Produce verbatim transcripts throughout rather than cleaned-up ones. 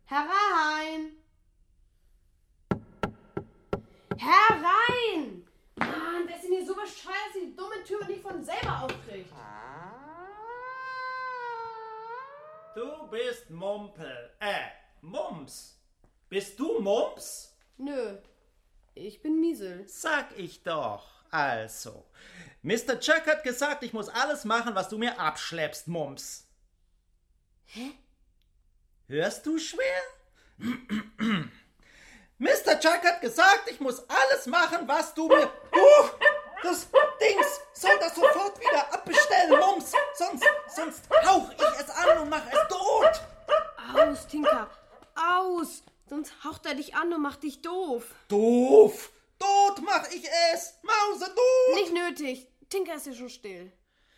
Herein! Herein! Mann, wer ist denn hier so bescheuert, dass die dumme Tür nicht von selber aufkriegt? Du bist Mumpel. Äh, Mumps. Bist du Mumps? Nö, ich bin Miesel. Sag ich doch. Also, Mister Chuck hat gesagt, ich muss alles machen, was du mir abschleppst, Mumps. Hä? Hörst du schwer? Mister Chuck hat gesagt, ich muss alles machen, was du mir... Uh, das Dings soll das sofort wieder abbestellen, Mumps. Sonst, sonst hauch ich es an und mach es tot. Aus, Tinker, aus. Sonst haucht er dich an und macht dich doof. Doof? Tot mach ich es. Mause, doof. Nicht nötig. Tinker ist ja schon still.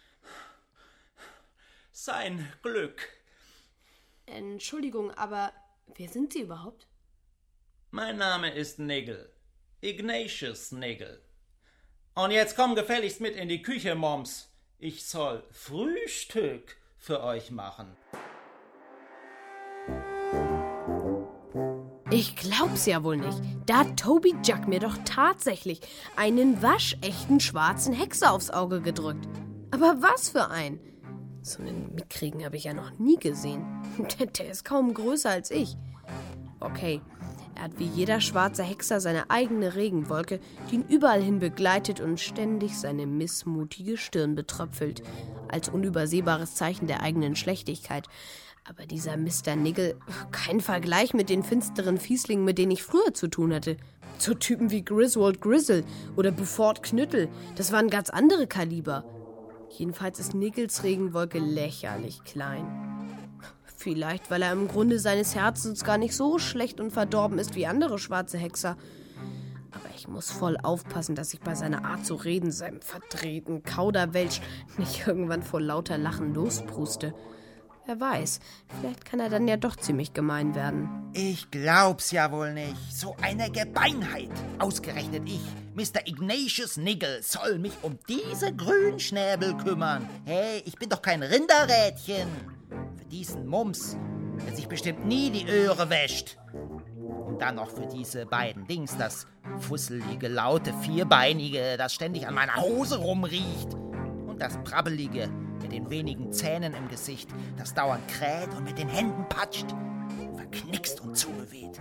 Sein Glück. Entschuldigung, aber wer sind Sie überhaupt? Mein Name ist Nigel. Ignatius Nigel. Und jetzt komm gefälligst mit in die Küche, Moms. Ich soll Frühstück für euch machen. Ich glaub's ja wohl nicht. Da hat Toby Jug mir doch tatsächlich einen waschechten schwarzen Hexer aufs Auge gedrückt. Aber was für ein? So einen Mitkriegen habe ich ja noch nie gesehen. Der, der ist kaum größer als ich. Okay, er hat wie jeder schwarze Hexer seine eigene Regenwolke, die ihn überall hin begleitet und ständig seine missmutige Stirn betröpfelt, als unübersehbares Zeichen der eigenen Schlechtigkeit. Aber dieser Mister Nigel, kein Vergleich mit den finsteren Fieslingen, mit denen ich früher zu tun hatte. So Typen wie Griswold Grizzle oder Buford Knüttel, das waren ganz andere Kaliber. Jedenfalls ist Nigels Regenwolke lächerlich klein. Vielleicht, weil er im Grunde seines Herzens gar nicht so schlecht und verdorben ist wie andere schwarze Hexer. Aber ich muss voll aufpassen, dass ich bei seiner Art zu reden, seinem verdrehten Kauderwelsch, nicht irgendwann vor lauter Lachen lospruste. Wer weiß, vielleicht kann er dann ja doch ziemlich gemein werden. Ich glaub's ja wohl nicht. So eine Gebeinheit. Ausgerechnet ich, Mister Ignatius Nigel, soll mich um diese Grünschnäbel kümmern. Hey, ich bin doch kein Rinderrädchen. Für diesen Mumps, der sich bestimmt nie die Öhre wäscht. Und dann noch für diese beiden Dings, das fusselige, laute, vierbeinige, das ständig an meiner Hose rumriecht. Und das brabbelige, mit den wenigen Zähnen im Gesicht, das dauernd kräht und mit den Händen patscht, verknickst und zugeweht.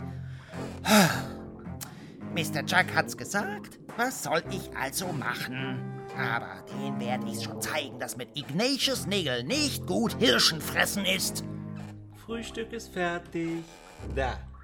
Mister Chuck hat's gesagt, was soll ich also machen? Aber den werde ich schon zeigen, dass mit Ignatius Nigel nicht gut Hirschenfressen ist. Frühstück ist fertig. Da.